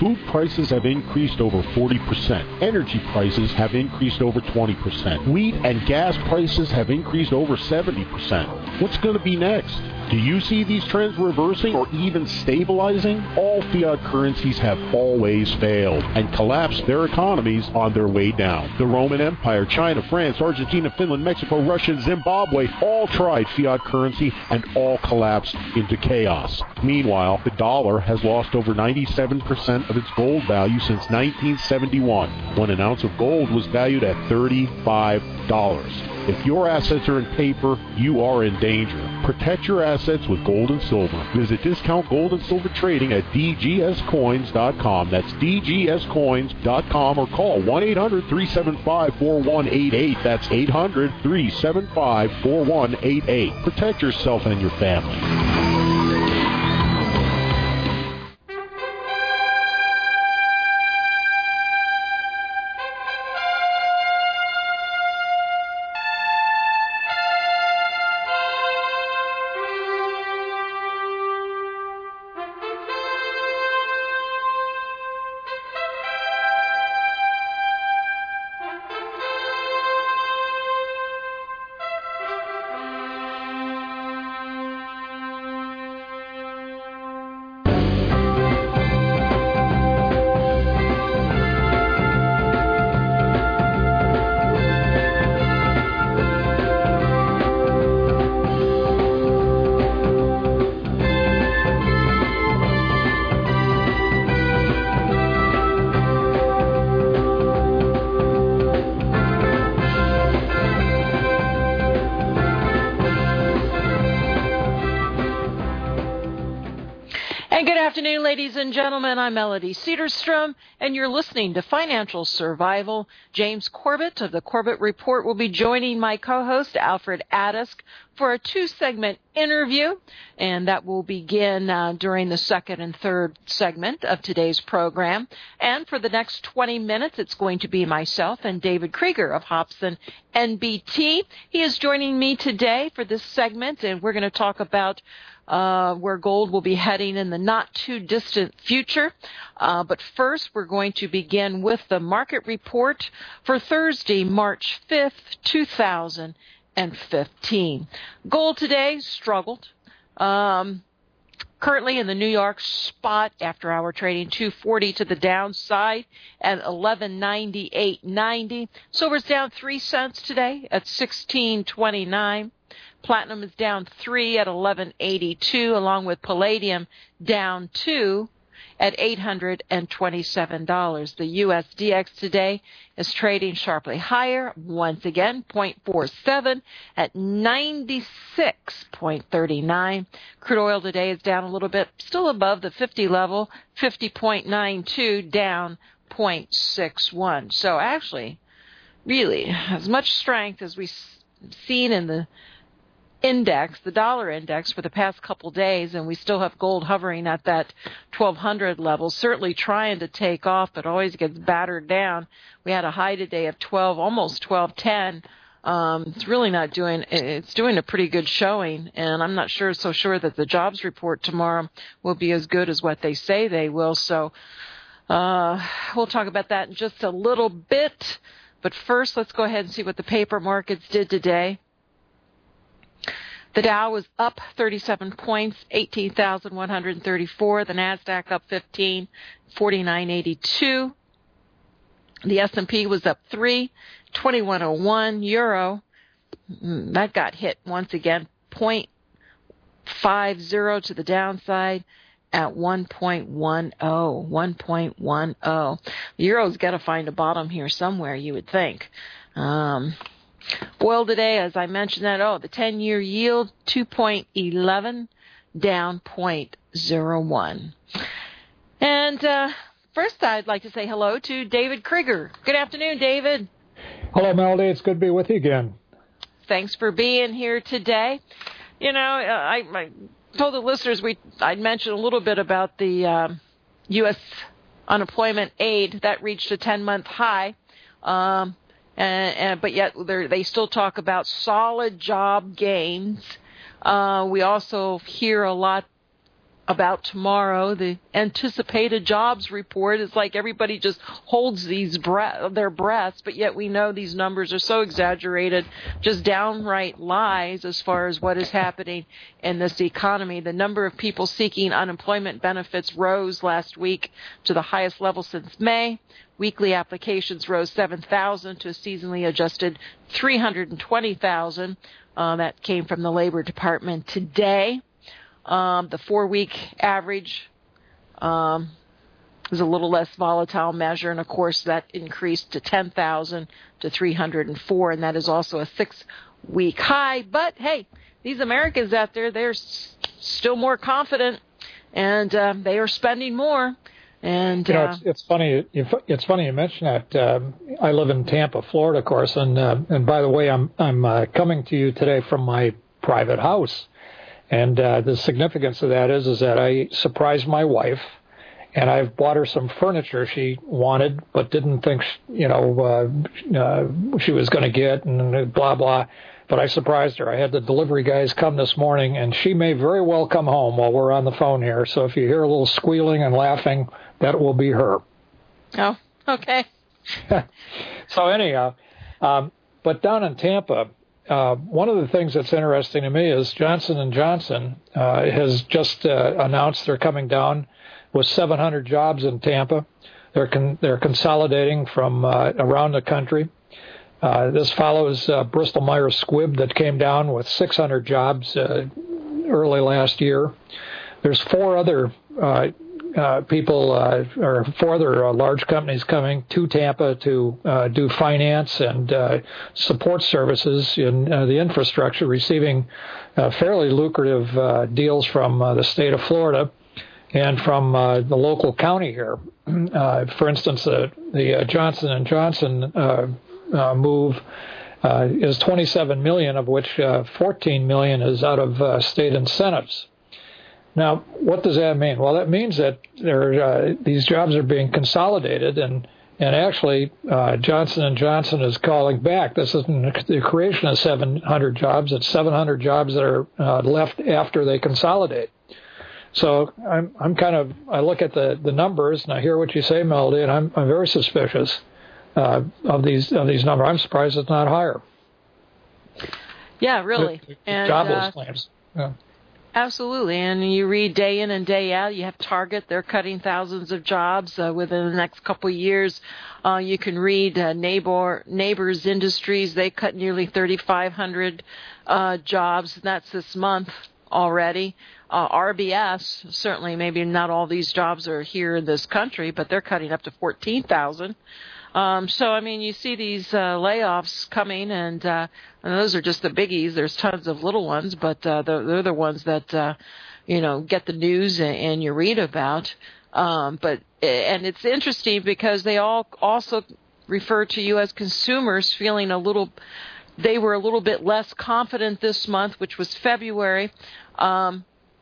Food prices have increased over 40%. Energy prices have increased over 20%. Wheat and gas prices have increased over 70%. What's going to be next? Do you see these trends reversing or even stabilizing? All fiat currencies have always failed and collapsed their economies on their way down. The Roman Empire, China, France, Argentina, Finland, Mexico, Russia, and Zimbabwe all tried fiat currency and all collapsed into chaos. Meanwhile, the dollar has lost over 97% of its gold value since 1971, when an ounce of gold was valued at $35. If your assets are in paper, you are in danger. Protect your assets with gold and silver. Visit Discount Gold and Silver Trading at dgscoins.com. That's dgscoins.com, or call 1-800-375-4188. That's 800-375-4188. Protect yourself and your family. Ladies and gentlemen, I'm Melody Cedarstrom, and you're listening to Financial Survival. James Corbett of the Corbett Report will be joining my co-host, Alfred Adisk, for a two-segment interview, and that will begin during the second and third segment of today's program. And for the next 20 minutes, it's going to be myself and David Krieger of Hobson NBT. He is joining me today for this segment, and we're going to talk about where gold will be heading in the not-too-distant future. But first, we're going to begin with the market report for Thursday, March 5th, 2015. Gold today struggled. Currently in the New York spot, after-hour trading, 240 to the downside at 1198.90. Silver's down 3 cents today at 1629. Platinum is down 3 at 1182, along with palladium down 2 at $827. The USDX today is trading sharply higher, once again, 0.47 at 96.39. Crude oil today is down a little bit, still above the 50 level, 50.92, down 0.61. So actually, really, as much strength as we've seen in the index, the dollar index, for the past couple days, and we still have gold hovering at that 1200 level, certainly trying to take off, but always gets battered down. We had a high today of almost 1210. It's really not doing, it's doing a pretty good showing, and I'm not so sure that the jobs report tomorrow will be as good as what they say they will. So we'll talk about that in just a little bit. But first, let's go ahead and see what the paper markets did today. The Dow was up 37 points, 18,134. The NASDAQ up 15, 4982. The S&P was up 3, 2101. Euro, that got hit once again, 0.50 to the downside at 1.10. 1.10. The Euro's got to find a bottom here somewhere, you would think. Oil today, as I mentioned that, the 10-year yield, 2.11, down 0.01. And first, I'd like to say hello to David Krieger. Good afternoon, David. Hello, Melody. It's good to be with you again. Thanks for being here today. You know, I told the listeners I'd mentioned a little bit about the U.S. unemployment aid that reached a 10-month high. But yet they still talk about solid job gains. We also hear a lot about tomorrow, the anticipated jobs report. Is like everybody just holds their breaths, but yet we know these numbers are so exaggerated, just downright lies as far as what is happening in this economy. The number of people seeking unemployment benefits rose last week to the highest level since May. Weekly applications rose 7,000 to a seasonally adjusted 320,000. That came from the Labor Department today. The 4-week average is a little less volatile measure, and of course that increased to 10,000 to 304, and that is also a 6-week high. But hey, these Americans out there, they're still more confident, and they are spending more. And it's funny. It's funny you mention that. I live in Tampa, Florida, of course, and by the way, I'm coming to you today from my private house. And the significance of that is that I surprised my wife, and I've bought her some furniture she wanted but didn't think she was going to get, and blah blah. But I surprised her. I had the delivery guys come this morning, and she may very well come home while we're on the phone here. So if you hear a little squealing and laughing, that will be her. Oh, okay. So anyhow, but down in Tampa. One of the things that's interesting to me is Johnson & Johnson has just announced they're coming down with 700 jobs in Tampa. They're consolidating from around the country. This follows Bristol-Myers Squibb that came down with 600 jobs early last year. There's 4 other four other large companies coming to Tampa to do finance and support services in the infrastructure, receiving fairly lucrative deals from the state of Florida and from the local county here. For instance, the Johnson & Johnson move is $27 million, of which $14 million is out of state incentives. Now, what does that mean? Well, that means that these jobs are being consolidated, and actually Johnson & Johnson is calling back. This isn't the creation of 700 jobs. It's 700 jobs that are left after they consolidate. So I look at the numbers, and I hear what you say, Melody, and I'm very suspicious of these numbers. I'm surprised it's not higher. Yeah, really. And jobless claims. Yeah. Absolutely, and you read day in and day out. You have Target; they're cutting thousands of jobs within the next couple of years. You can read Neighbors Industries; they cut nearly 3,500 jobs. And that's this month already. RBS, certainly, maybe not all these jobs are here in this country, but they're cutting up to 14,000. So, I mean, you see these layoffs coming, and those are just the biggies. There's tons of little ones, but they're the ones that, get the news and you read about. And it's interesting because they all also refer to you as consumers feeling they were a little bit less confident this month, which was February. But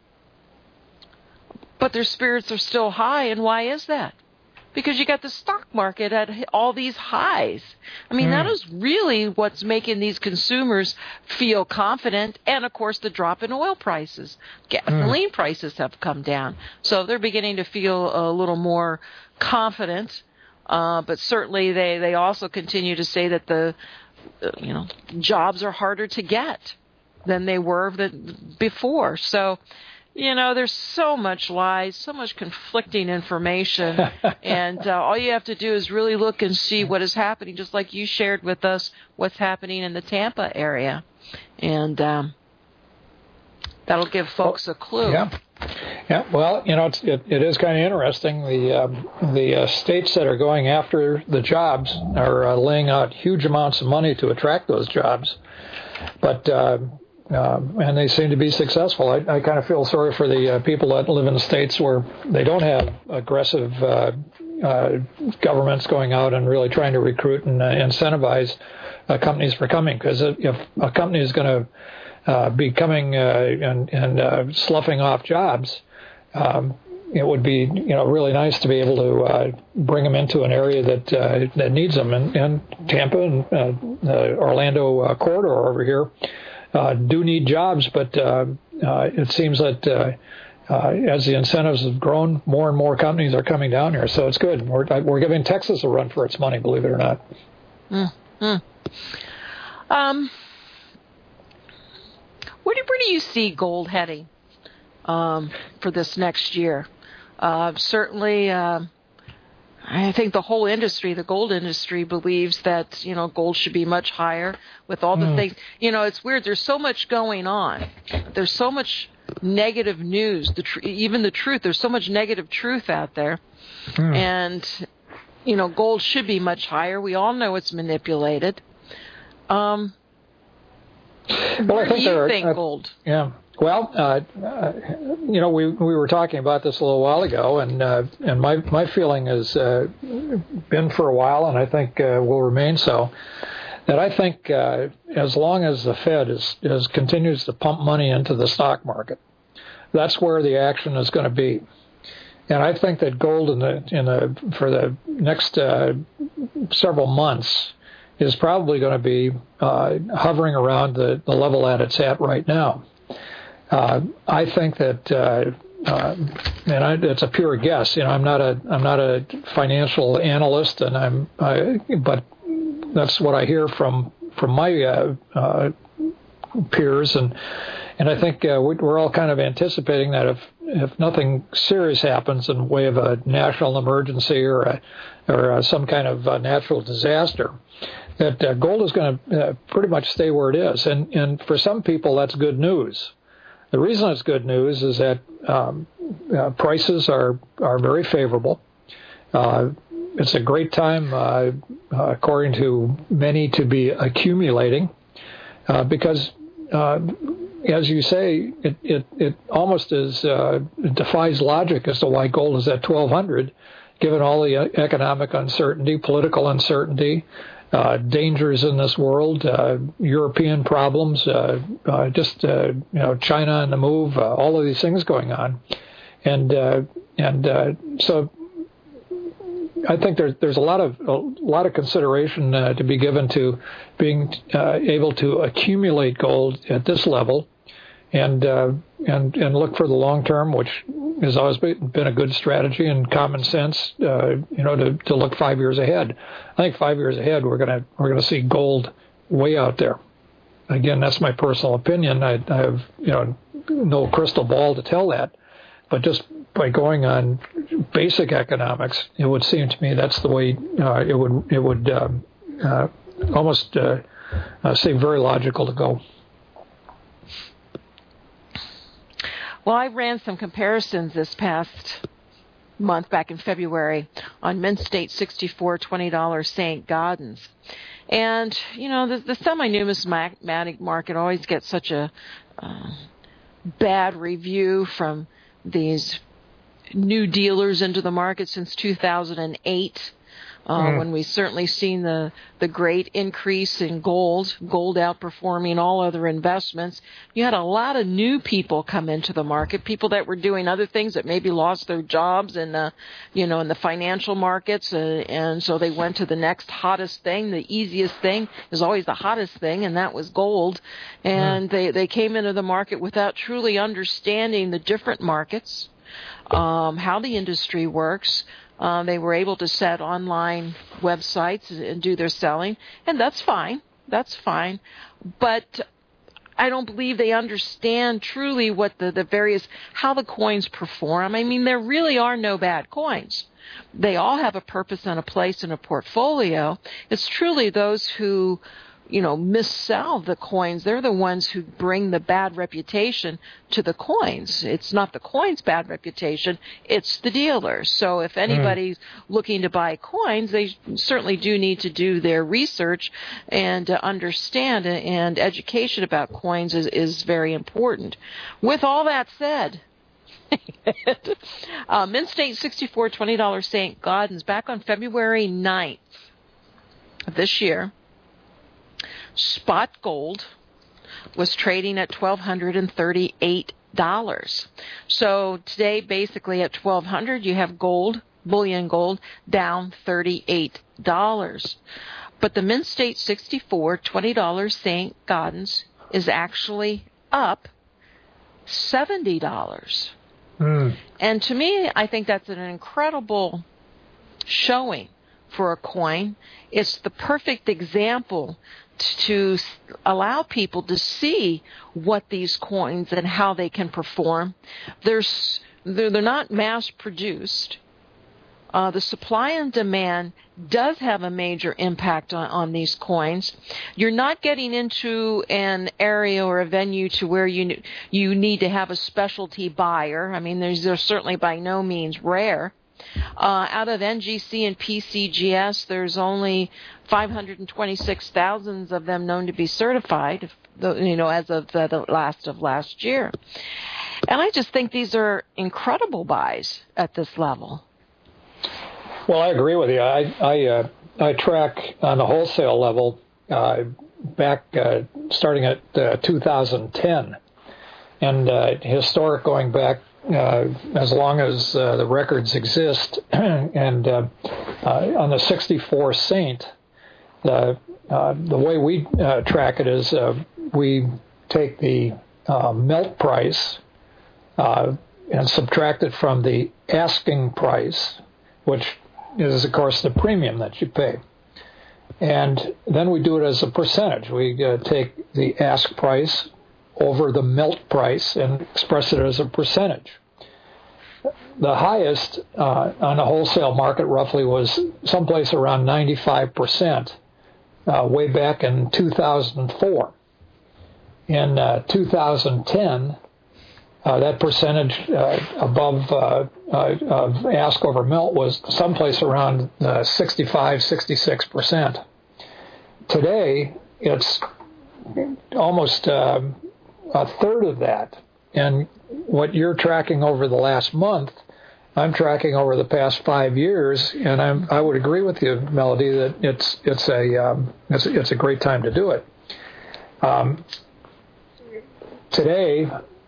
their spirits are still high, and why is that? Because you got the stock market at all these highs. I mean, that is really what's making these consumers feel confident. And, of course, the drop in oil prices. Gasoline prices have come down. So they're beginning to feel a little more confident. But certainly they also continue to say that the jobs are harder to get than they were before. So, there's so much lies, so much conflicting information, and all you have to do is really look and see what is happening, just like you shared with us what's happening in the Tampa area, and that'll give folks a clue. Yeah. Well, it is kind of interesting. The states that are going after the jobs are laying out huge amounts of money to attract those jobs, but. And they seem to be successful. I kind of feel sorry for the people that live in states where they don't have aggressive governments going out and really trying to recruit and incentivize companies for coming. Because if a company is going to be coming and sloughing off jobs, it would be really nice to be able to bring them into an area that needs them. And Tampa and Orlando corridor over here. Do need jobs, but it seems that as the incentives have grown, more and more companies are coming down here. So it's good. We're giving Texas a run for its money, believe it or not. Where do you see gold heading for this next year? Certainly, I think the whole industry, the gold industry, believes that, gold should be much higher with all the things. It's weird. There's so much going on. There's so much negative news. Even the truth. There's so much negative truth out there. And, gold should be much higher. We all know it's manipulated. Where do you think gold? Yeah. Well, we were talking about this a little while ago, and my feeling has been for a while, and I think will remain so, that I think as long as the Fed continues to pump money into the stock market, that's where the action is going to be. And I think that gold for the next several months is probably going to be hovering around the level that it's at right now. I think that, and it's a pure guess. I'm not a financial analyst, but that's what I hear from my peers, and I think we're all kind of anticipating that if nothing serious happens in the way of a national emergency or some kind of natural disaster, that gold is going to pretty much stay where it is, and for some people that's good news. The reason it's good news is that prices are very favorable. It's a great time, according to many, to be accumulating, because, as you say, it almost it defies logic as to why gold is at 1,200, given all the economic uncertainty, political uncertainty, dangers in this world, European problems, China on the move, all of these things going on, and so I think there's a lot of consideration to be given to being able to accumulate gold at this level, and look for the long term, which has always been a good strategy and common sense, to look 5 years ahead. I think 5 years ahead we're gonna see gold way out there. Again, that's my personal opinion. I have no crystal ball to tell that, but just by going on basic economics, it would seem to me that's the way it would almost seem very logical to go. Well, I ran some comparisons this past month, back in February, on Mint State 64 $20 St. Gaudens. And, the semi-numismatic market always gets such a bad review from these new dealers into the market since 2008. When we certainly seen the great increase in gold outperforming all other investments. You had a lot of new people come into the market, people that were doing other things that maybe lost their jobs in the financial markets, and so they went to the next hottest thing. The easiest thing is always the hottest thing, and that was gold. And they came into the market without truly understanding the different markets, how the industry works. They were able to set online websites and do their selling, and that's fine. That's fine. But I don't believe they understand truly what how the coins perform. I mean, there really are no bad coins. They all have a purpose and a place in a portfolio. It's truly those who missell the coins. They're the ones who bring the bad reputation to the coins. It's not the coin's bad reputation, it's the dealers. So if anybody's looking to buy coins, they certainly do need to do their research and understand, and education about coins is very important. With all that said, Mint State 64 $20 St. Gaudens, back on February 9th of this year, spot gold was trading at $1,238. So today, basically at $1,200, you have bullion gold, down $38. But the Mint State 64 $20 St. Gaudens is actually up $70. And to me, I think that's an incredible showing for a coin. It's the perfect example to allow people to see what these coins and how they can perform. They're not mass produced. The supply and demand does have a major impact on these coins. You're not getting into an area or a venue to where you need to have a specialty buyer. I mean, they're certainly by no means rare. Out of NGC and PCGS, there's only 526,000 of them known to be certified, as of the last of last year. And I just think these are incredible buys at this level. Well, I agree with you. I track on the wholesale level back starting at 2010, and historic going back as long as the records exist. And on the 64 Saint, the way we track it is we take the melt price and subtract it from the asking price, which is, of course, the premium that you pay. And then we do it as a percentage. We take the ask price over the melt price and express it as a percentage. The highest on the wholesale market roughly was someplace around 95% way back in 2004. In 2010, that percentage above of ask over melt was someplace around 65-66%. Today, it's almost a third of that. And what you're tracking over the last month, I'm tracking over the past 5 years, and I would agree with you, Melody, that it's a great time to do it. Today,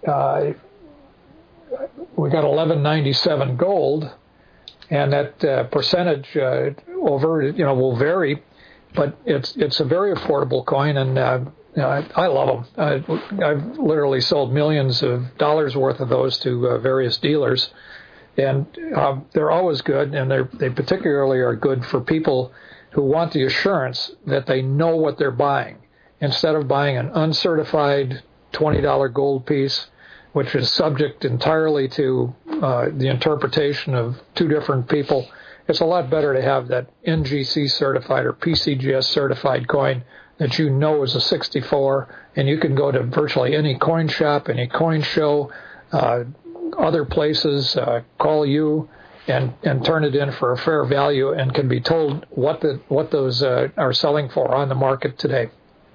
we got 1197 gold, and that percentage over will vary, but it's a very affordable coin, and I love them. I've literally sold millions of dollars worth of those to various dealers, and they're always good, and they particularly are good for people who want the assurance that they know what they're buying, instead of buying an uncertified $20 gold piece, which is subject entirely to the interpretation of two different people. It's a lot better to have that NGC certified or PCGS certified coin that you know is a 64, and you can go to virtually any coin shop, any coin show, other places, call you and turn it in for a fair value, and can be told what those are selling for on the market today.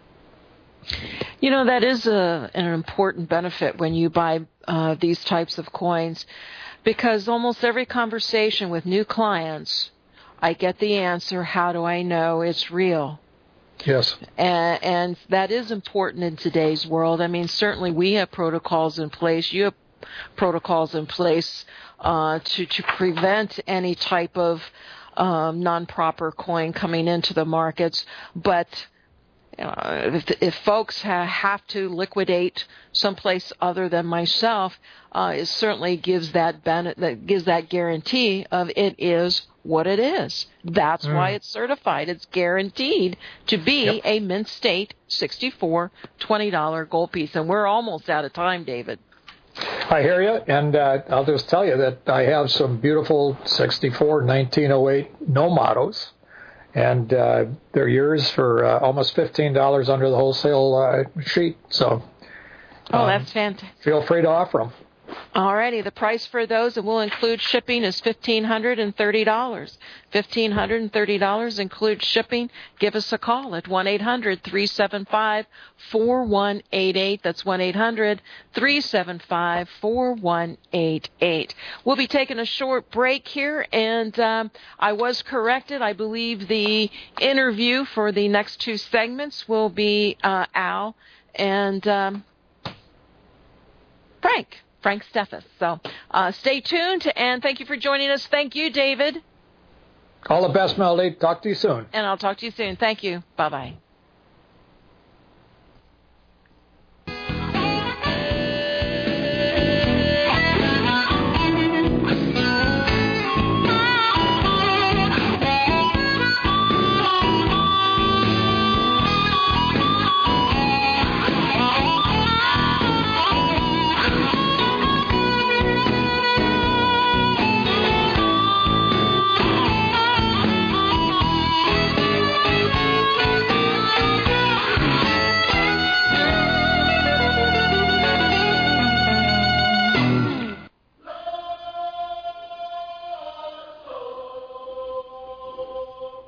That is an important benefit when you buy these types of coins, because almost every conversation with new clients, I get the answer, how do I know it's real? Yes. And that is important in today's world. I mean, certainly we have protocols in place. You have protocols in place to prevent any type of non-proper coin coming into the markets. But if folks have to liquidate someplace other than myself, it certainly gives that guarantee of it is what it is. That's why it's certified. It's guaranteed to be a mint state 64 $20 gold piece. And we're almost out of time, David. I hear you, and I'll just tell you that I have some beautiful 64 1908 Nomados. And they're yours for almost $15 under the wholesale sheet. So, that's fantastic. Feel free to offer them. All righty. The price for those, and we'll include shipping, is $1,530. $1,530 includes shipping. Give us a call at 1-800-375-4188. That's 1-800-375-4188. We'll be taking a short break here, and I was corrected. I believe the interview for the next two segments will be Al and Frank Steffes. So stay tuned, and thank you for joining us. Thank you, David. All the best, Melody. Talk to you soon. And I'll talk to you soon. Thank you. Bye-bye.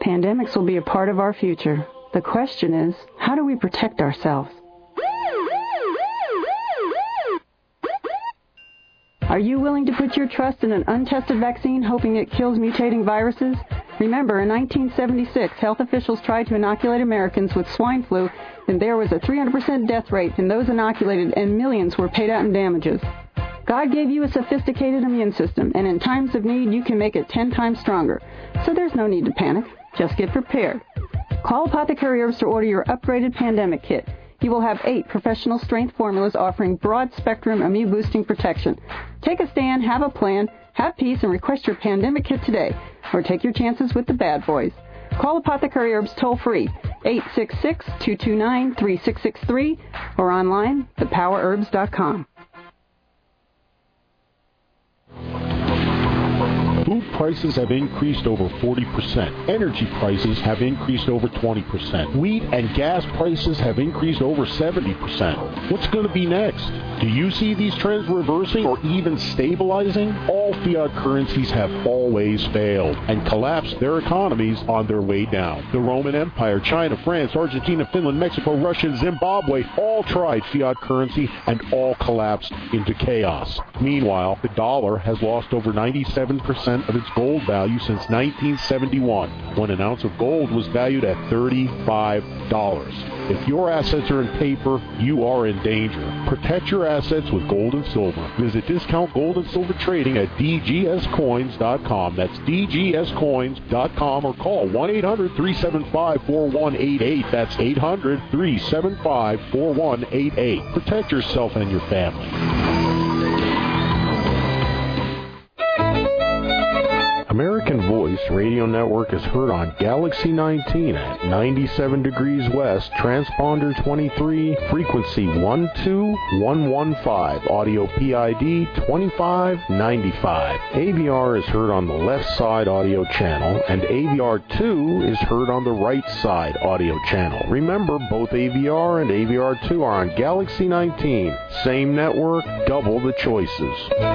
Pandemics will be a part of our future. The question is, how do we protect ourselves? Are you willing to put your trust in an untested vaccine hoping it kills mutating viruses? Remember, in 1976, health officials tried to inoculate Americans with swine flu, and there was a 300% death rate in those inoculated, and millions were paid out in damages. God gave you a sophisticated immune system, and in times of need, you can make it 10 times stronger. So there's no need to panic. Just get prepared. Call Apothecary Herbs to order your upgraded pandemic kit. You will have 8 professional strength formulas offering broad-spectrum immune-boosting protection. Take a stand, have a plan, have peace, and request your pandemic kit today. Or take your chances with the bad boys. Call Apothecary Herbs toll-free, 866-229-3663, or online, thepowerherbs.com. Food prices have increased over 40%. Energy prices have increased over 20%. Wheat and gas prices have increased over 70%. What's going to be next? Do you see these trends reversing or even stabilizing? All fiat currencies have always failed and collapsed their economies on their way down. The Roman Empire, China, France, Argentina, Finland, Mexico, Russia, and Zimbabwe all tried fiat currency and all collapsed into chaos. Meanwhile, the dollar has lost over 97% of its gold value since 1971, when an ounce of gold was valued at $35. If your assets are in paper, you are in danger. Protect your assets with gold and silver. Visit Discount Gold and Silver Trading at dgscoins.com. That's dgscoins.com, or call 1-800-375-4188. That's 800-375-4188. Protect yourself and your family. American Voice Radio Network is heard on Galaxy 19 at 97 degrees west, transponder 23, frequency 12115, audio PID 2595. AVR is heard on the left side audio channel, and AVR 2 is heard on the right side audio channel. Remember, both AVR and AVR 2 are on Galaxy 19. Same network, double the choices.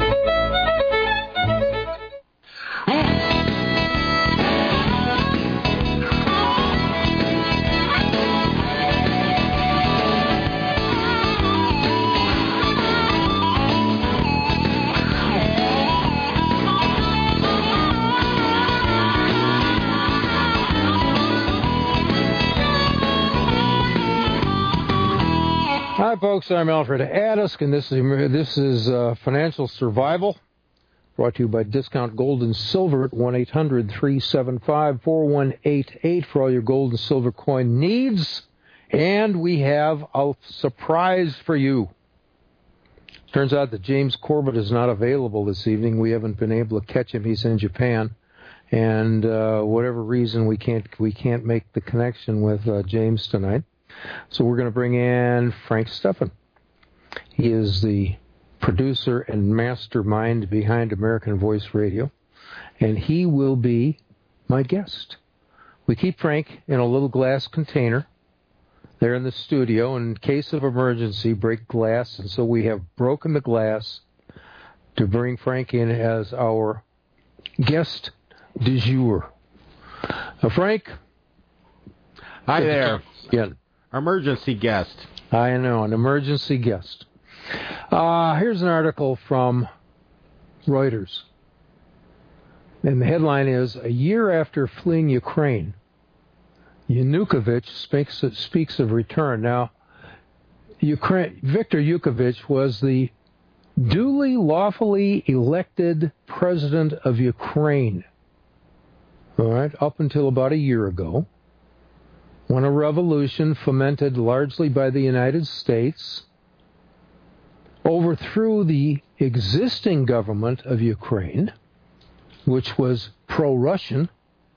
Hi, folks. I'm Alfred Adisk, and this is Financial Survival, brought to you by Discount Gold and Silver at 1-800-375-4188 for all your gold and silver coin needs. And we have a surprise for you. Turns out that James Corbett is not available this evening. We haven't been able to catch him. He's in Japan, and whatever reason, we can't make the connection with James tonight. So we're going to bring in Frank Stephan. He is the producer and mastermind behind American Voice Radio, and he will be my guest. We keep Frank in a little glass container there in the studio, and in case of emergency, break glass, and so we have broken the glass to bring Frank in as our guest du jour. Frank. Hi there. Yeah. Emergency guest. I know, an emergency guest. Here's an article from Reuters. And the headline is, a year after fleeing Ukraine, Yanukovych speaks of return. Now, Viktor Yanukovych was the duly, lawfully elected president of Ukraine, all right, up until about a year ago, when a revolution fomented largely by the United States overthrew the existing government of Ukraine, which was pro-Russian,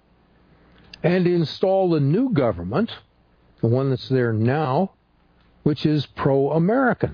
and installed a new government, the one that's there now, which is pro-American.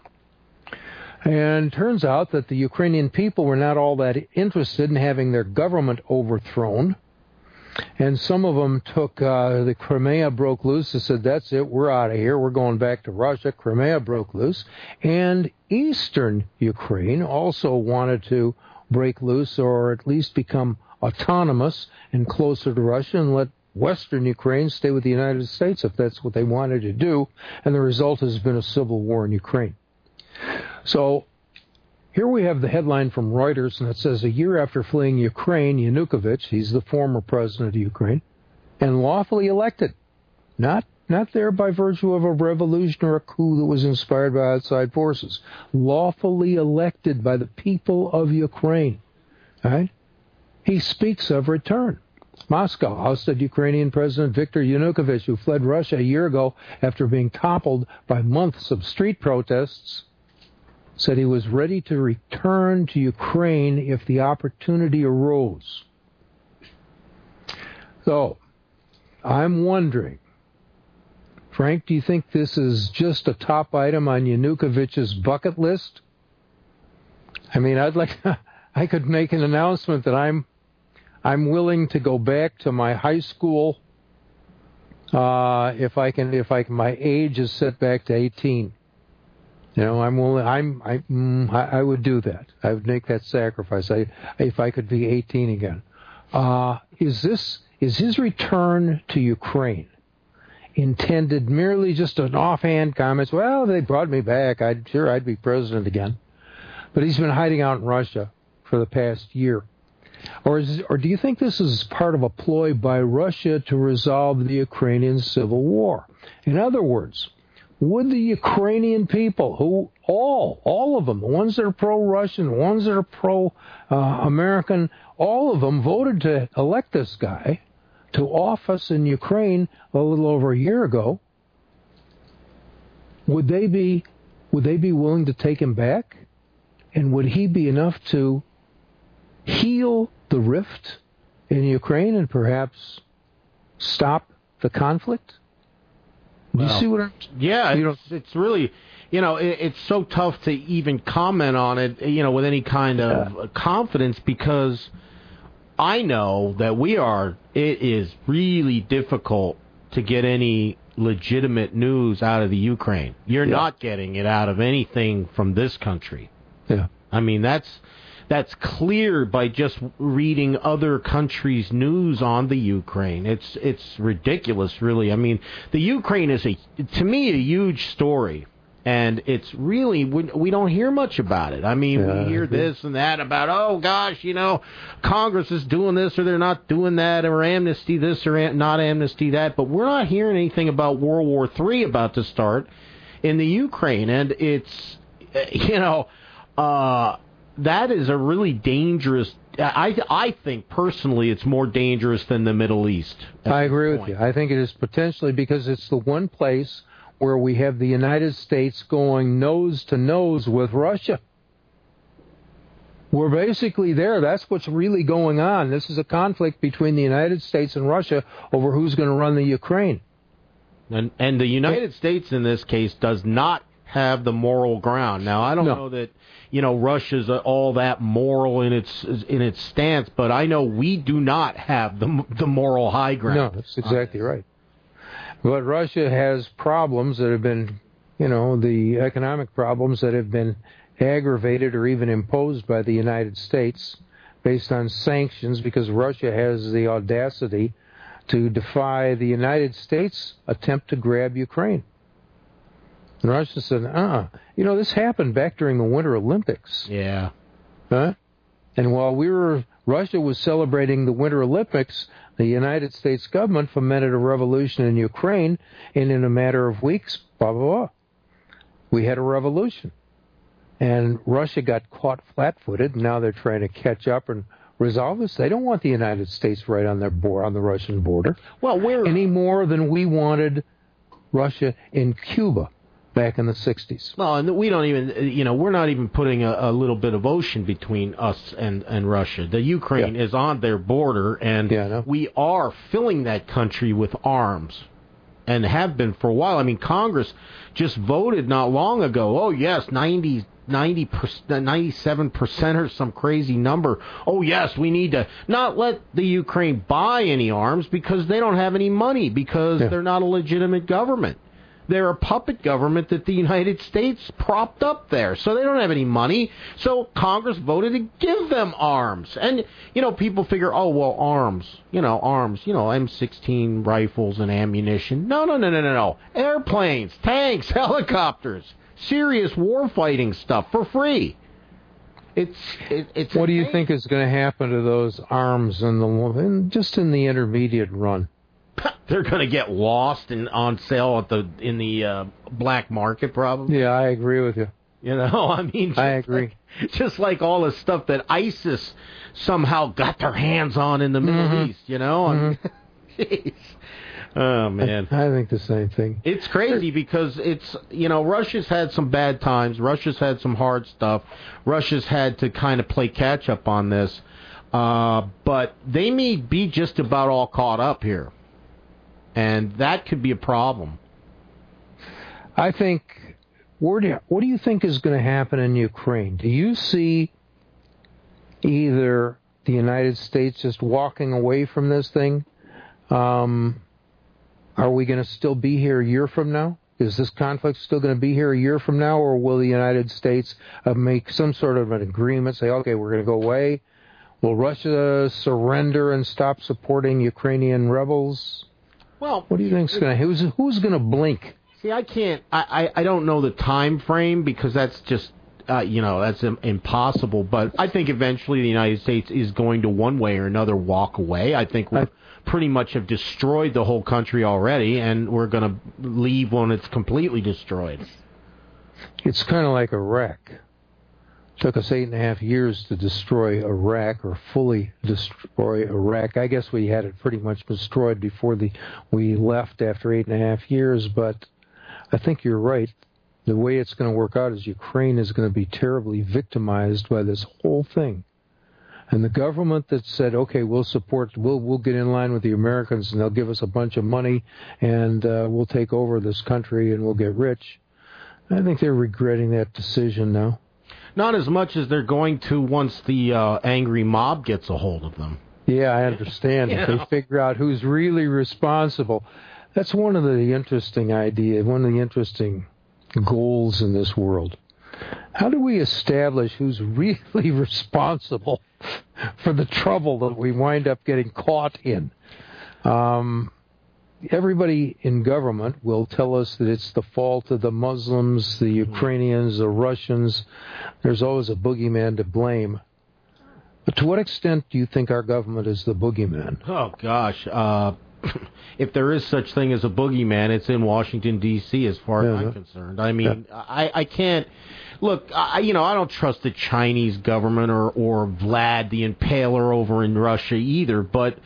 And it turns out that the Ukrainian people were not all that interested in having their government overthrown. And some of them took, the Crimea broke loose and said, that's it, we're out of here, we're going back to Russia. Crimea broke loose. And eastern Ukraine also wanted to break loose, or at least become autonomous and closer to Russia, and let Western Ukraine stay with the United States if that's what they wanted to do, and the result has been a civil war in Ukraine. So here we have the headline from Reuters, and it says, a year after fleeing Ukraine, Yanukovych, he's the former president of Ukraine, and lawfully elected, not there by virtue of a revolution or a coup that was inspired by outside forces, lawfully elected by the people of Ukraine. Right? He speaks of return. Moscow ousted Ukrainian President Viktor Yanukovych, who fled Russia a year ago after being toppled by months of street protests, said he was ready to return to Ukraine if the opportunity arose. So, I'm wondering, Frank, do you think this is just a top item on Yanukovych's bucket list? I mean, I could make an announcement that I'm willing to go back to my high school if my age is set back to 18. You know, I would do that. I would make that sacrifice. If I could be 18 again. Is his return to Ukraine intended merely just an offhand comment? Well, they brought me back. I'd be president again. But he's been hiding out in Russia for the past year. Or do you think this is part of a ploy by Russia to resolve the Ukrainian civil war? In other words, would the Ukrainian people, who all of them, the ones that are pro-Russian, the ones that are pro-American, all of them voted to elect this guy to office in Ukraine a little over a year ago, would they be willing to take him back? And would he be enough to heal the rift in Ukraine and perhaps stop the conflict? Do you see what I'm... Yeah, it's really... You know, it's so tough to even comment on it, you know, with any kind of confidence, because I know that it is really difficult to get any legitimate news out of the Ukraine. You're not getting it out of anything from this country. Yeah. I mean, that's clear by just reading other countries' news on the Ukraine. It's ridiculous, really. I mean, the Ukraine is, to me, a huge story. And it's really, we don't hear much about it. I mean, we hear this and that about, oh, gosh, you know, Congress is doing this or they're not doing that, or amnesty this or not amnesty that. But we're not hearing anything about World War III about to start in the Ukraine. And it's, you know, that is a really dangerous... I think, personally, it's more dangerous than the Middle East. I agree with you. I think it is potentially because it's the one place where we have the United States going nose to nose with Russia. We're basically there. That's what's really going on. This is a conflict between the United States and Russia over who's going to run the Ukraine. And the United States, in this case, does not have the moral ground. Now, I don't know that, you know, Russia's all that moral in its stance, but I know we do not have the moral high ground. No, that's exactly right. But Russia has problems that have been, you know, the economic problems that have been aggravated or even imposed by the United States based on sanctions, because Russia has the audacity to defy the United States' attempt to grab Ukraine. And Russia said, you know, this happened back during the Winter Olympics. Yeah. Huh? And while Russia was celebrating the Winter Olympics, the United States government fomented a revolution in Ukraine, and in a matter of weeks, blah, blah, blah, we had a revolution. And Russia got caught flat-footed, and now they're trying to catch up and resolve this. They don't want the United States right on the Russian border. Well, any more than we wanted Russia in Cuba back in the 60s. Well, and we don't even, you know, we're not even putting a little bit of ocean between us and Russia. The Ukraine is on their border, and we are filling that country with arms, and have been for a while. I mean, Congress just voted not long ago, oh, yes, 90%, 97% or some crazy number. Oh, yes, we need to not let the Ukraine buy any arms because they don't have any money, because they're not a legitimate government. They're a puppet government that the United States propped up there. So they don't have any money. So Congress voted to give them arms. And, people figure, oh, well, arms, M16 rifles and ammunition. No. Airplanes, tanks, helicopters, serious warfighting stuff for free. It's what do you think is going to happen to those arms just in the intermediate run? They're going to get lost and on sale in the black market, probably. Yeah, I agree with you. I agree. Just like all the stuff that ISIS somehow got their hands on in the Middle East, Jeez. Oh, man. I think the same thing. It's crazy because Russia's had some bad times. Russia's had some hard stuff. Russia's had to kind of play catch up on this. But they may be just about all caught up here. And that could be a problem. I think, what do you think is going to happen in Ukraine? Do you see either the United States just walking away from this thing? Are we going to still be here a year from now? Is this conflict still going to be here a year from now? Or will the United States make some sort of an agreement, say, okay, we're going to go away? Will Russia surrender and stop supporting Ukrainian rebels? Well, what do you think is going to? Who's going to blink? See, I can't. I don't know the time frame because that's just that's impossible. But I think eventually the United States is going to one way or another walk away. I think we pretty much have destroyed the whole country already, and we're going to leave when it's completely destroyed. It's kind of like Iraq. It took us 8.5 years to destroy Iraq, or fully destroy Iraq. I guess we had it pretty much destroyed before we left after 8.5 years, but I think you're right. The way it's going to work out is Ukraine is going to be terribly victimized by this whole thing. And the government that said, okay, we'll get in line with the Americans and they'll give us a bunch of money and we'll take over this country and we'll get rich, I think they're regretting that decision now. Not as much as they're going to once the angry mob gets a hold of them. Yeah, I understand. If they figure out who's really responsible. That's one of the interesting ideas, one of the interesting goals in this world. How do we establish who's really responsible for the trouble that we wind up getting caught in? Everybody in government will tell us that it's the fault of the Muslims, the Ukrainians, the Russians. There's always a boogeyman to blame. But to what extent do you think our government is the boogeyman? Oh, gosh. If there is such thing as a boogeyman, it's in Washington, D.C., as far as I'm concerned. I mean, I can't... Look, I don't trust the Chinese government or Vlad the Impaler over in Russia either, but...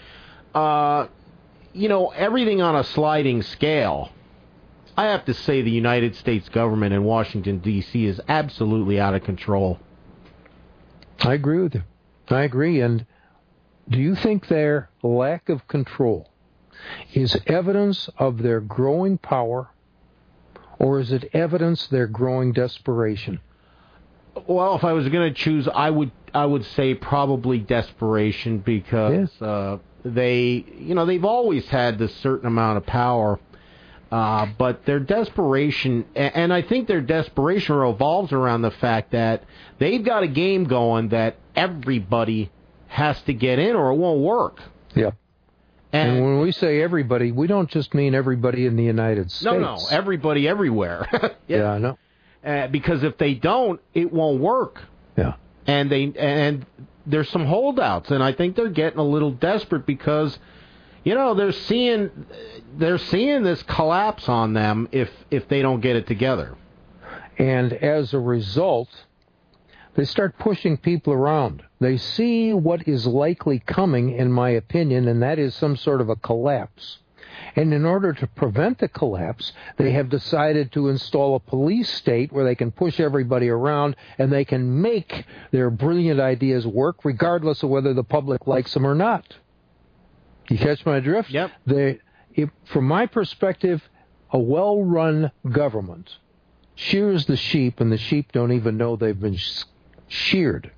everything on a sliding scale. I have to say the United States government in Washington, D.C. is absolutely out of control. I agree with you. I agree. And do you think their lack of control is evidence of their growing power, or is it evidence of their growing desperation? Well, if I was going to choose, I would say probably desperation because... they've always had this certain amount of power, but their desperation, and I think their desperation revolves around the fact that they've got a game going that everybody has to get in or it won't work. Yeah. And when we say everybody, we don't just mean everybody in the United States. No, everybody everywhere. Yeah, I know. Because if they don't, it won't work. Yeah. And there's some holdouts, and I think they're getting a little desperate because, they're seeing this collapse on them if they don't get it together. And as a result, they start pushing people around. They see what is likely coming, in my opinion, and that is some sort of a collapse. And in order to prevent the collapse, they have decided to install a police state where they can push everybody around and they can make their brilliant ideas work regardless of whether the public likes them or not. You catch my drift? Yep. From my perspective, a well-run government shears the sheep and the sheep don't even know they've been sheared.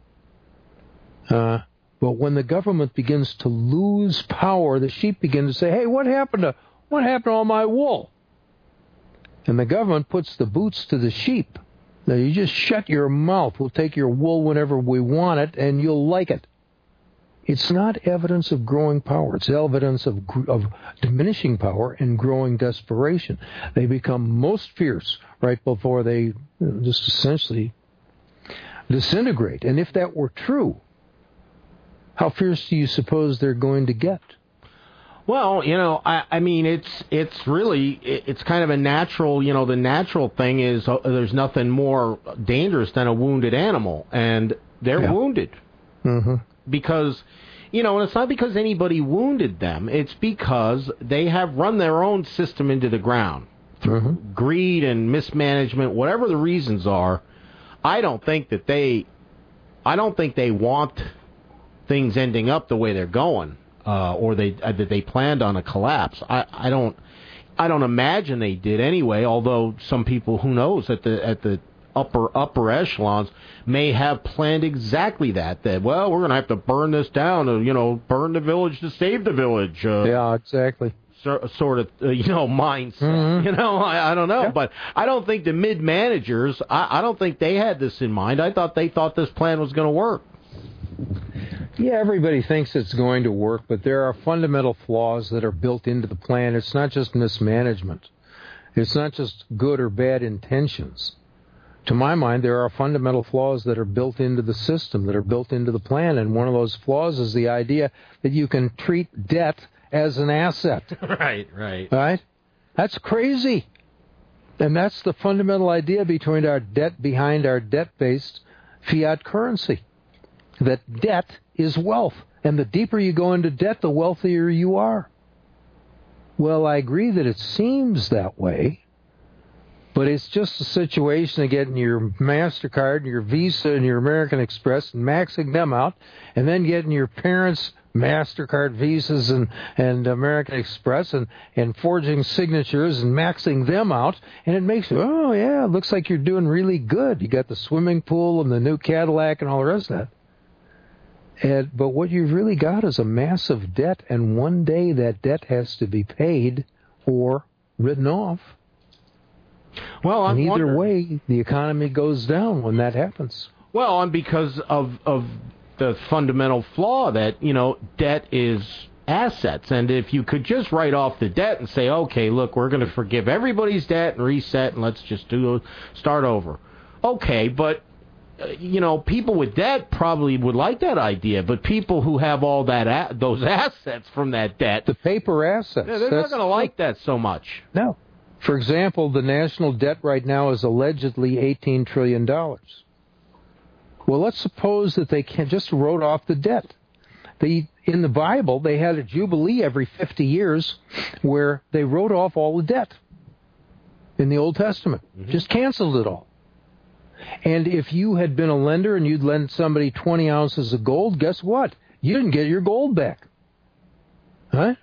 But when the government begins to lose power, the sheep begin to say, hey, what happened to all my wool? And the government puts the boots to the sheep. Now, you just shut your mouth. We'll take your wool whenever we want it, and you'll like it. It's not evidence of growing power. It's evidence of diminishing power and growing desperation. They become most fierce right before they just essentially disintegrate. And if that were true, how fierce do you suppose they're going to get? Well, I mean, it's really, it's kind of a natural, the natural thing is there's nothing more dangerous than a wounded animal, and they're wounded. Mm-hmm. Because, and it's not because anybody wounded them, it's because they have run their own system into the ground. Through greed and mismanagement, whatever the reasons are, I don't think they want things ending up the way they're going. Or that they planned on a collapse. I don't imagine they did anyway. Although some people, who knows, at the upper echelons may have planned exactly that. That we're going to have to burn this down, burn the village to save the village. Yeah, exactly. Sort of mindset. Mm-hmm. I don't know, but I don't think the mid managers. I don't think they had this in mind. I thought they thought this plan was going to work. Yeah, everybody thinks it's going to work, but there are fundamental flaws that are built into the plan. It's not just mismanagement. It's not just good or bad intentions. To my mind, there are fundamental flaws that are built into the system, that are built into the plan, and one of those flaws is the idea that you can treat debt as an asset. Right? That's crazy. And that's the fundamental idea behind our debt-based fiat currency. That debt is wealth, and the deeper you go into debt, the wealthier you are. Well, I agree that it seems that way, but it's just a situation of getting your MasterCard and your Visa and your American Express and maxing them out, and then getting your parents' MasterCard, Visas, and American Express, and forging signatures and maxing them out, and it makes you, it looks like you're doing really good. You got the swimming pool and the new Cadillac and all the rest of that. But what you've really got is a massive debt, and one day that debt has to be paid or written off. Well, and either way, the economy goes down when that happens. Well, and because of the fundamental flaw that, debt is assets. And if you could just write off the debt and say, okay, look, we're going to forgive everybody's debt and reset, and let's just start over. Okay, but people with debt probably would like that idea, but people who have all those assets from that debt, the paper assets, they're not going to like that so much. No. For example, the national debt right now is allegedly $18 trillion. Well, let's suppose that they just wrote off the debt. In the Bible, they had a jubilee every 50 years where they wrote off all the debt in the Old Testament. Mm-hmm. Just canceled it all. And if you had been a lender and you'd lent somebody 20 ounces of gold, guess what? You didn't get your gold back. Huh?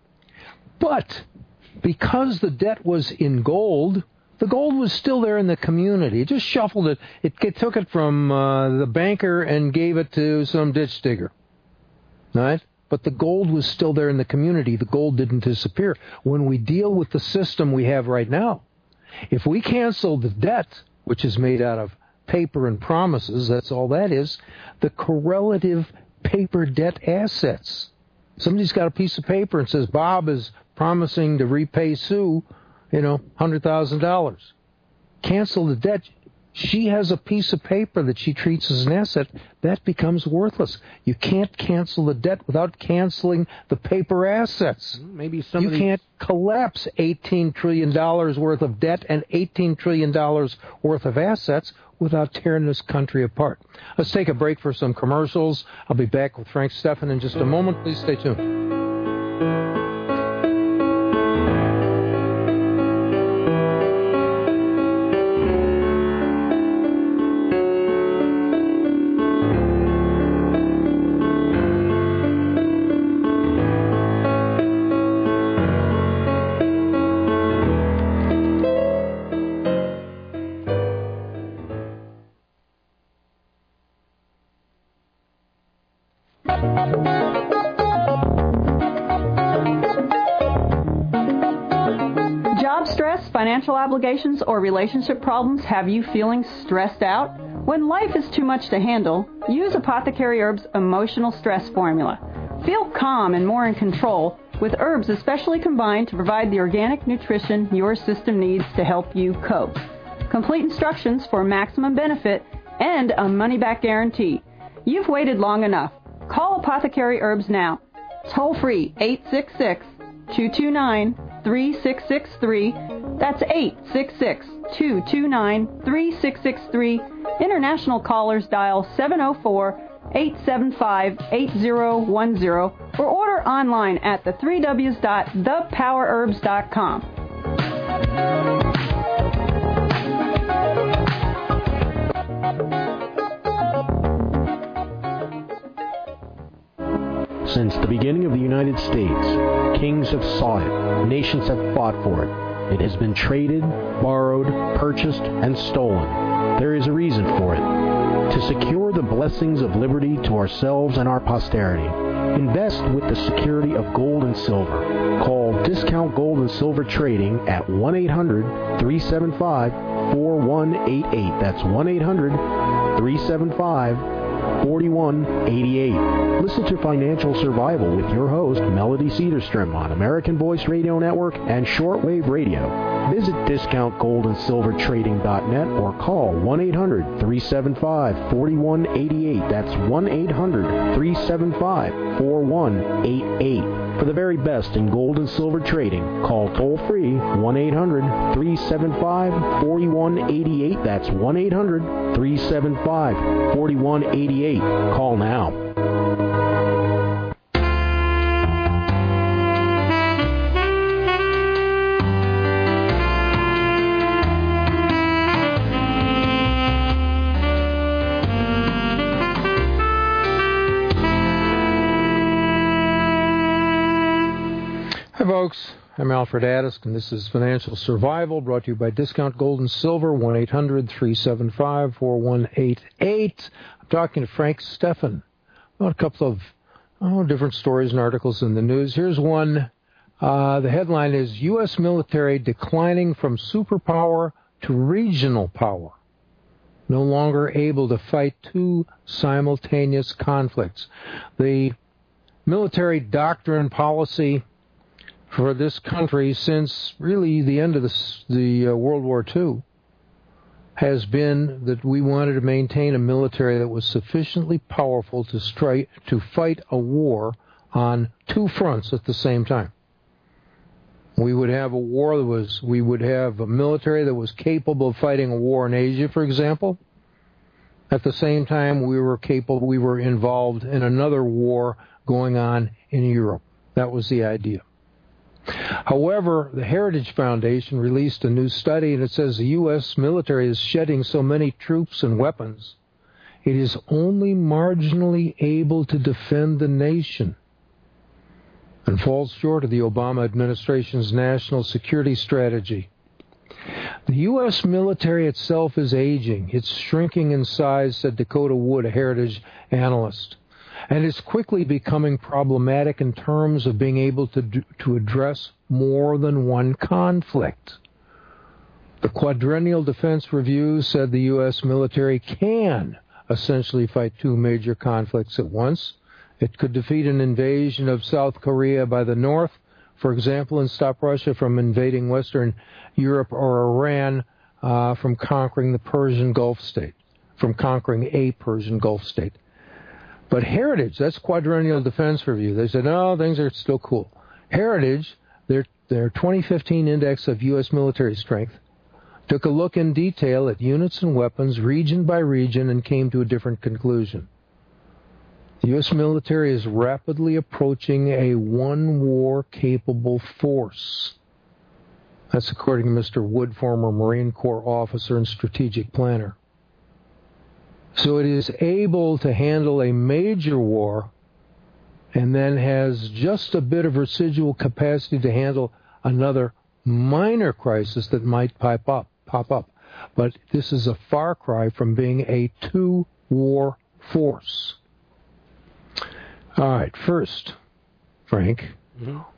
But because the debt was in gold, the gold was still there in the community. It just shuffled it. It took it from the banker and gave it to some ditch digger. Right? But the gold was still there in the community. The gold didn't disappear. When we deal with the system we have right now, if we cancel the debt, which is made out of paper and promises, that's all that is, the correlative paper debt assets. Somebody's got a piece of paper and says, Bob is promising to repay Sue, $100,000. Cancel the debt. She has a piece of paper that she treats as an asset. That becomes worthless. You can't cancel the debt without canceling the paper assets. Maybe somebody... You can't collapse $18 trillion worth of debt and $18 trillion worth of assets without tearing this country apart. Let's take a break for some commercials. I'll be back with Frank Stephan in just a moment. Please stay tuned. financial obligations or relationship problems have you feeling stressed out? When life is too much to handle, use Apothecary Herbs Emotional Stress Formula. Feel calm and more in control with herbs especially combined to provide the organic nutrition your system needs to help you cope. Complete instructions for maximum benefit and a money-back guarantee. You've waited long enough. Call Apothecary Herbs now. Toll free 866-229-3663. That's 866-229-3663. International callers dial 704-875-8010 or order online at the3ws.thepowerherbs.com. Since the beginning of the United States, kings have sought it, nations have fought for it. It has been traded, borrowed, purchased, and stolen. There is a reason for it. To secure the blessings of liberty to ourselves and our posterity, invest with the security of gold and silver. Call Discount Gold and Silver Trading at 1-800-375-4188. That's 1-800-375-4188. Listen to Financial Survival with your host, Melody Cedarstrom, on American Voice Radio Network and Shortwave Radio. Visit discountgoldandsilvertrading.net or call 1-800-375-4188. That's 1-800-375-4188. For the very best in gold and silver trading, call toll-free 1-800-375-4188. That's 1-800-375-4188. Call now. Hi, folks. I'm Alfred Addis, and this is Financial Survival, brought to you by Discount Gold and Silver, 1-800-375-4188. I'm talking to Frank Stephan about a couple of different stories and articles in the news. Here's one. The headline is, U.S. military declining from superpower to regional power. No longer able to fight two simultaneous conflicts. The military doctrine policy for this country since really the end of the World War II has been that we wanted to maintain a military that was sufficiently powerful to fight a war on two fronts at the same time. We would have we would have a military that was capable of fighting a war in Asia, for example. At the same time, we were involved in another war going on in Europe. That was the idea. However, the Heritage Foundation released a new study, and it says the U.S. military is shedding so many troops and weapons, it is only marginally able to defend the nation, and falls short of the Obama administration's national security strategy. The U.S. military itself is aging. It's shrinking in size, said Dakota Wood, a Heritage analyst. And it's quickly becoming problematic in terms of being able to address more than one conflict. The Quadrennial Defense Review said the U.S. military can essentially fight two major conflicts at once. It could defeat an invasion of South Korea by the North, for example, and stop Russia from invading Western Europe or Iran from conquering a Persian Gulf state. But Heritage, that's Quadrennial Defense Review, they said, no, things are still cool. Heritage, their 2015 Index of U.S. military strength, took a look in detail at units and weapons, region by region, and came to a different conclusion. The U.S. military is rapidly approaching a one-war-capable force. That's according to Mr. Wood, former Marine Corps officer and strategic planner. So it is able to handle a major war and then has just a bit of residual capacity to handle another minor crisis that might pop up. But this is a far cry from being a two-war force. All right, first, Frank,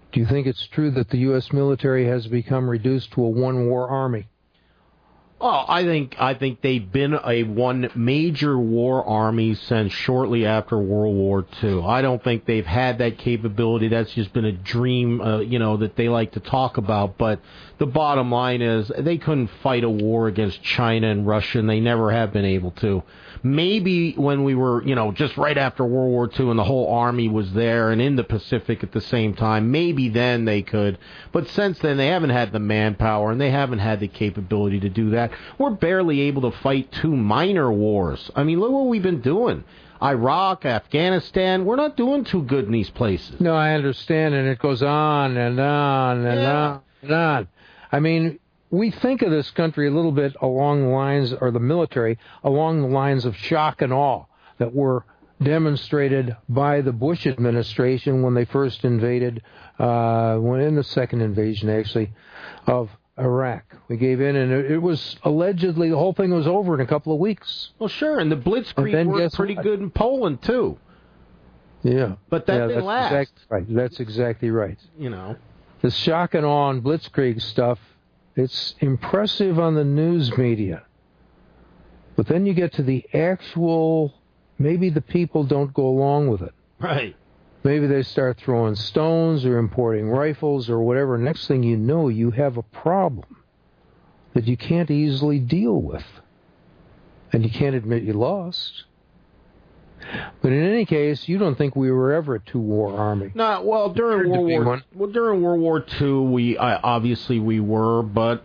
Do you think it's true that the U.S. military has become reduced to a one-war army? Oh, I think they've been a one major war army since shortly after World War II. I don't think they've had that capability. That's just been a dream, that they like to talk about. But the bottom line is they couldn't fight a war against China and Russia, and they never have been able to. Maybe when we were, just right after World War II and the whole army was there and in the Pacific at the same time, maybe then they could. But since then, they haven't had the manpower and they haven't had the capability to do that. We're barely able to fight two minor wars. I mean, look what we've been doing. Iraq, Afghanistan, we're not doing too good in these places. No, I understand, and it goes on and on and on and on. I mean, we think of this country a little bit along the lines, or the military, along the lines of shock and awe that were demonstrated by the Bush administration when they first invaded, in the second invasion, actually, of Iraq. We gave in, and it was allegedly the whole thing was over in a couple of weeks. Well, sure, and the Blitzkrieg worked pretty good in Poland, too. Yeah. But that didn't last. Exactly right. That's exactly right. The shock and awe and Blitzkrieg stuff, it's impressive on the news media. But then you get to the actual, maybe the people don't go along with it. Right. Maybe they start throwing stones or importing rifles or whatever. Next thing you know, you have a problem that you can't easily deal with. And you can't admit you lost. But in any case, you don't think we were ever a two-war army? No, well, during World War II, we obviously we were, but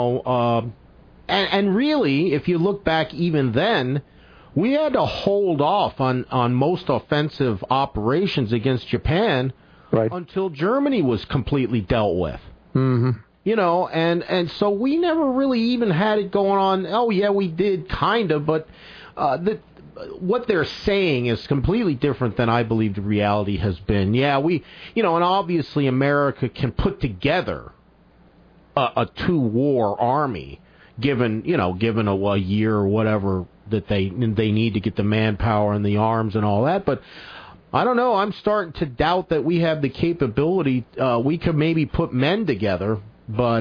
and really, if you look back even then, we had to hold off on most offensive operations against Japan until Germany was completely dealt with. Mm-hmm. And so we never really even had it going on. Oh yeah, we did kind of, but what they're saying is completely different than I believe the reality has been. Yeah, and obviously America can put together a two-war army, given a year or whatever that they need to get the manpower and the arms and all that. But I don't know. I'm starting to doubt that we have the capability. We could maybe put men together, but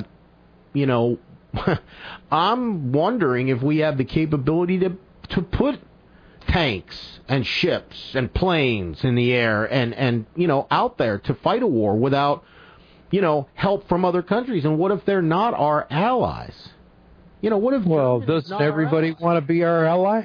I'm wondering if we have the capability to put tanks and ships and planes in the air and out there to fight a war without help from other countries. And what if they're not our allies? What if? Well, doesn't everybody want to be our ally?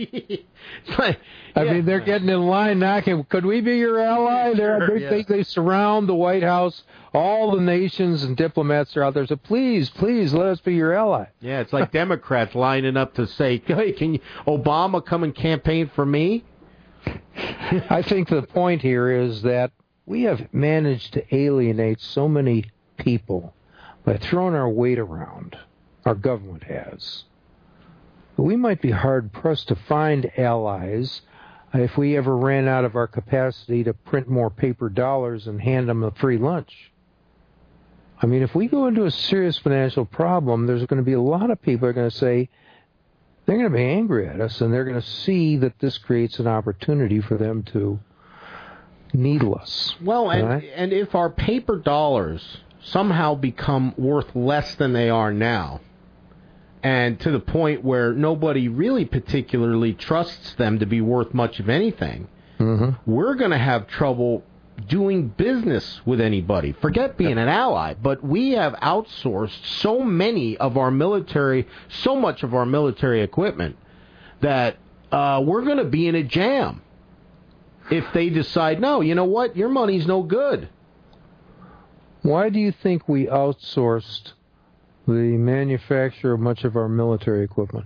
I mean, they're getting in line knocking. Could we be your ally? They surround the White House. All the nations and diplomats are out there. So please, let us be your ally. Yeah, it's like Democrats lining up to say, hey, can Obama come and campaign for me? I think the point here is that we have managed to alienate so many people by throwing our weight around. Our government has. We might be hard-pressed to find allies if we ever ran out of our capacity to print more paper dollars and hand them a free lunch. I mean, if we go into a serious financial problem, there's going to be a lot of people who are going to say, they're going to be angry at us, and they're going to see that this creates an opportunity for them to needle us. Well, and if our paper dollars somehow become worth less than they are now, and to the point where nobody really particularly trusts them to be worth much of anything, we're going to have trouble doing business with anybody. Forget being an ally, but we have outsourced so much of our military equipment that we're going to be in a jam if they decide, no, you know what, your money's no good. Why do you think we outsourced the manufacture of much of our military equipment?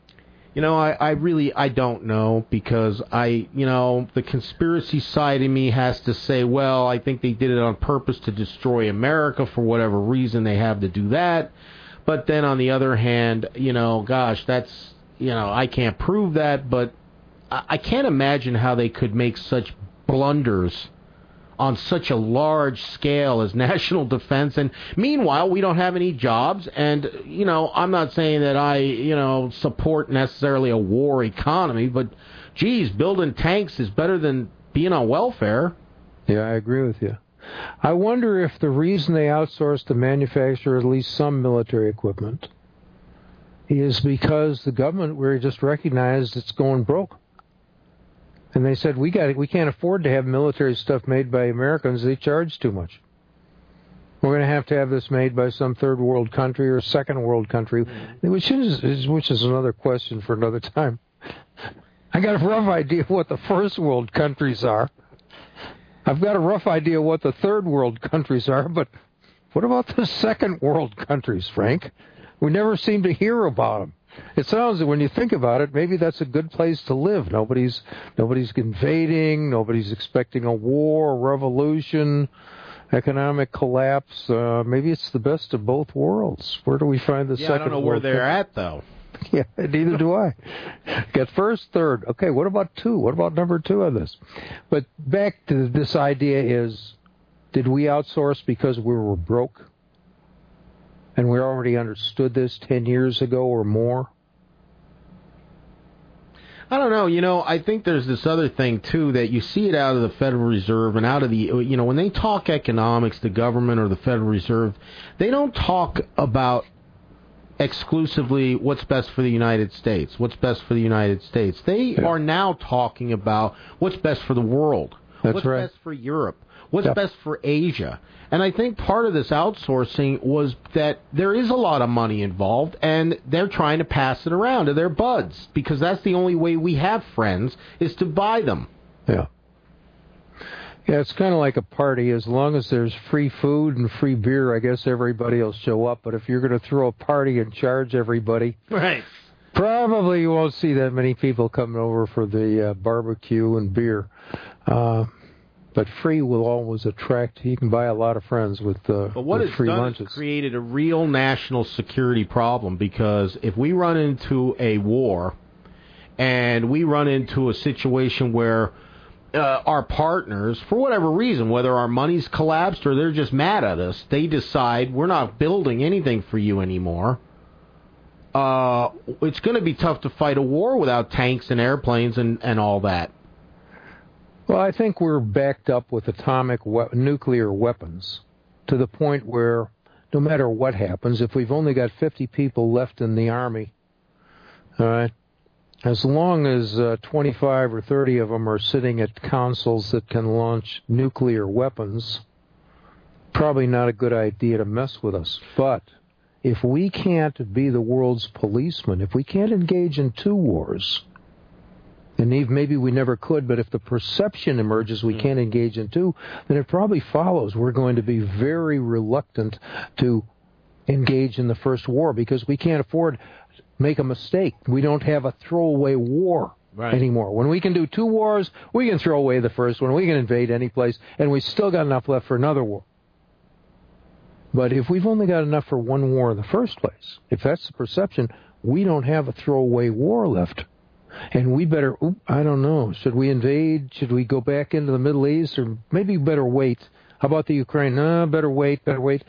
I don't know, because the conspiracy side of me has to say, well, I think they did it on purpose to destroy America for whatever reason they have to do that. But then on the other hand, that's, I can't prove that, but I can't imagine how they could make such blunders on such a large scale as national defense, and meanwhile we don't have any jobs. And I'm not saying that I support necessarily a war economy, but geez, building tanks is better than being on welfare. Yeah, I agree with you. I wonder if the reason they outsourced to manufacture at least some military equipment is because the government just recognized it's going broke. And they said, we can't afford to have military stuff made by Americans. They charge too much. We're going to have this made by some third world country or second world country, which is another question for another time. I got a rough idea of what the first world countries are. I've got a rough idea what the third world countries are, but what about the second world countries, Frank? We never seem to hear about them. It sounds that when you think about it, maybe that's a good place to live. Nobody's invading, nobody's expecting a war, revolution, economic collapse. Maybe it's the best of both worlds. Where do we find the second world? I don't know where they're at, though. Yeah, neither do I. Got first, third. Okay, what about two? What about number two on this? But back to this idea is, did we outsource because we were broke? And we already understood this 10 years ago or more? I don't know. I think there's this other thing, too, that you see it out of the Federal Reserve and out of the, when they talk economics, the government or the Federal Reserve, they don't talk about exclusively what's best for the United States, what's best for the United States. They are now talking about what's best for the world, what's best for Europe, what's best for Asia. And I think part of this outsourcing was that there is a lot of money involved, and they're trying to pass it around to their buds, because that's the only way we have friends, is to buy them. Yeah. Yeah, it's kind of like a party. As long as there's free food and free beer, I guess everybody will show up. But if you're going to throw a party and charge everybody, right, probably you won't see that many people coming over for the barbecue and beer. But free will always attract. You can buy a lot of friends with free lunches. But what it's done is created a real national security problem, because if we run into a war and we run into a situation where our partners, for whatever reason, whether our money's collapsed or they're just mad at us, they decide we're not building anything for you anymore. It's going to be tough to fight a war without tanks and airplanes and all that. Well, I think we're backed up with nuclear weapons to the point where no matter what happens, if we've only got 50 people left in the Army, all right, as long as 25 or 30 of them are sitting at consoles that can launch nuclear weapons, probably not a good idea to mess with us. But if we can't be the world's policeman, if we can't engage in two wars, and maybe we never could, but if the perception emerges we can't engage in two, then it probably follows we're going to be very reluctant to engage in the first war, because we can't afford make a mistake. We don't have a throwaway war anymore. When we can do two wars, we can throw away the first one. We can invade any place, and we still got enough left for another war. But if we've only got enough for one war in the first place, if that's the perception, we don't have a throwaway war left. And we better, I don't know, should we invade? Should we go back into the Middle East? Or maybe better wait. How about the Ukraine? No, better wait.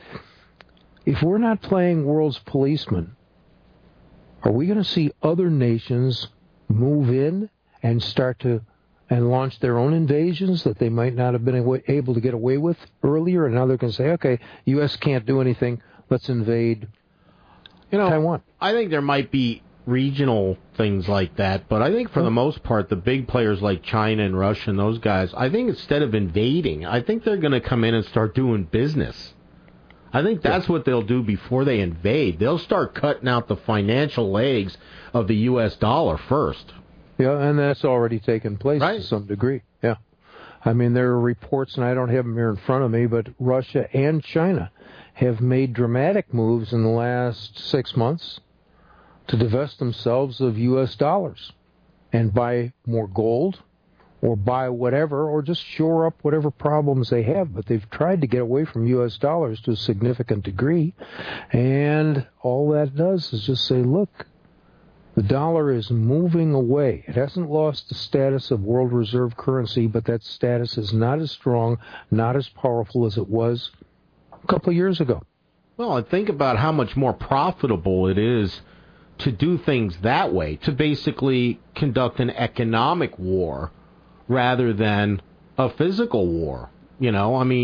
If we're not playing world's policeman, are we going to see other nations move in and start to and launch their own invasions that they might not have been able to get away with earlier? And now they're going to say, okay, U.S. can't do anything, let's invade Taiwan. I think there might be regional things like that, but I think for the most part, the big players like China and Russia and those guys, I think instead of invading, I think they're going to come in and start doing business. I think that's what they'll do before they invade. They'll start cutting out the financial legs of the U.S. dollar first. Yeah, and that's already taken place to some degree. Yeah. I mean, there are reports, and I don't have them here in front of me, but Russia and China have made dramatic moves in the last 6 months to divest themselves of U.S. dollars and buy more gold or buy whatever, or just shore up whatever problems they have. But they've tried to get away from U.S. dollars to a significant degree, and all that does is just say, look, the dollar is moving away. It hasn't lost the status of world reserve currency, but that status is not as strong, not as powerful as it was a couple of years ago. Well, and think about how much more profitable it is to do things that way, to basically conduct an economic war rather than a physical war. You know, I mean,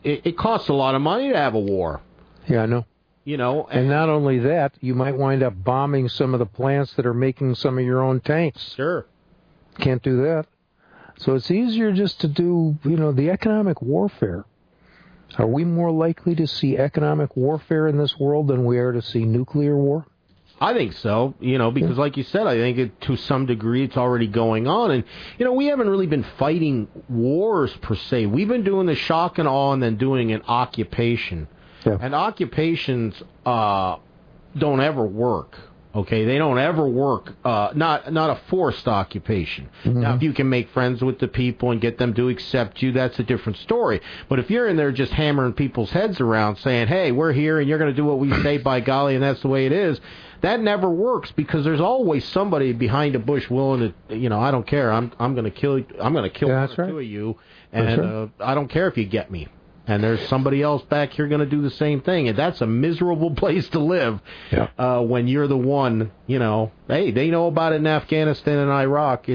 it costs a lot of money to have a war. Yeah, I know. And not only that, you might wind up bombing some of the plants that are making some of your own tanks. Sure. Can't do that. So it's easier just to do, the economic warfare. Are we more likely to see economic warfare in this world than we are to see nuclear war? I think so, because like you said, I think to some degree it's already going on. And, we haven't really been fighting wars per se. We've been doing the shock and awe and then doing an occupation. Yeah. And occupations don't ever work. Okay, they don't ever work. Not a forced occupation. Mm-hmm. Now, if you can make friends with the people and get them to accept you, that's a different story. But if you're in there just hammering people's heads around, saying, "Hey, we're here, and you're going to do what we say, by golly, and that's the way it is," that never works because there's always somebody behind a bush willing to, I don't care. I'm going to kill. I'm going to kill one or two of you, and I don't care if you get me. And there's somebody else back here going to do the same thing. And that's a miserable place to live when you're the one, hey, they know about it in Afghanistan and Iraq.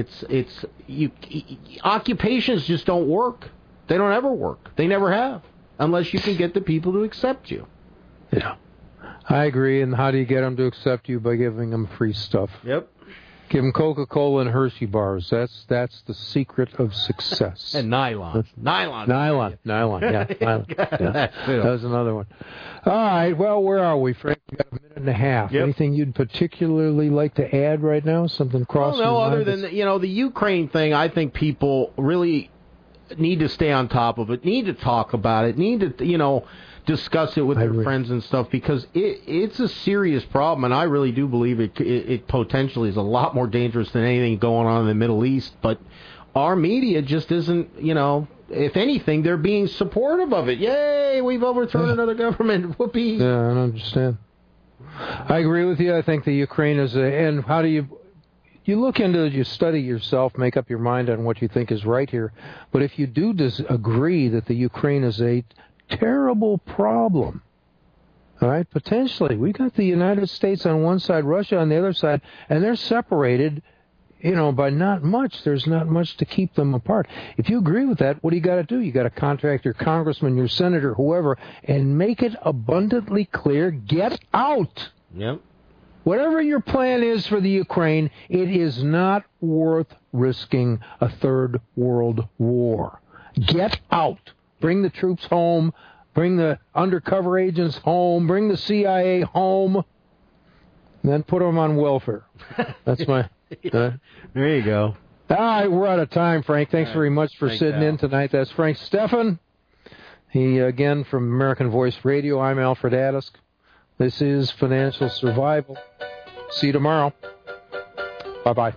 Occupations just don't work. They don't ever work. They never have, unless you can get the people to accept you. Yeah, I agree. And how do you get them to accept you? By giving them free stuff. Yep. Give them Coca-Cola and Hershey bars. That's the secret of success. And nylon. Yeah, nylon. Yeah. That was another one. All right, well, where are we, Frank? We've got a minute and a half. Yep. Anything you'd particularly like to add right now? Something crossing your mind? Other than, the Ukraine thing, I think people really need to stay on top of it, need to talk about it, need to, discuss it with their friends and stuff, because it's a serious problem, and I really do believe it potentially is a lot more dangerous than anything going on in the Middle East. But our media just isn't, if anything, they're being supportive of it. Yay, we've overthrown another government. Whoopee. Yeah, I don't understand. I agree with you. I think the Ukraine is and how do you look into it, you study yourself, make up your mind on what you think is right here. But if you do agree that the Ukraine is a terrible problem, all right, potentially. We got the United States on one side, Russia on the other side, and they're separated, by not much. There's not much to keep them apart. If you agree with that, what do you got to do? You got to contact your congressman, your senator, whoever, and make it abundantly clear, get out. Yep. Whatever your plan is for the Ukraine, it is not worth risking a third world war. Get out. Bring the troops home, bring the undercover agents home, bring the CIA home, and then put them on welfare. That's my... There you go. All right, we're out of time, Frank. Thanks very much for sitting in tonight. That's Frank Stephan. He, again, from American Voice Radio. I'm Alfred Adisk. This is Financial Survival. See you tomorrow. Bye-bye.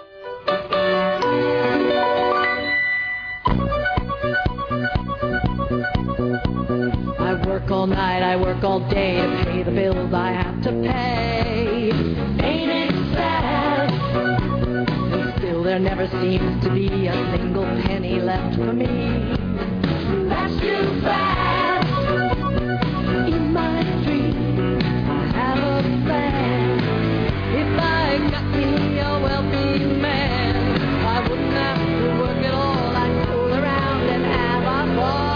I work all night, I work all day to pay the bills I have to pay. Ain't it sad? And still there never seems to be a single penny left for me. That's too bad. In my dream, I have a plan. If I got me a wealthy man, I wouldn't have to work at all. I'd fool around and have a ball.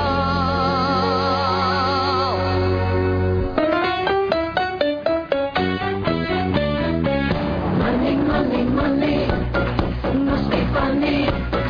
Money, must be funny.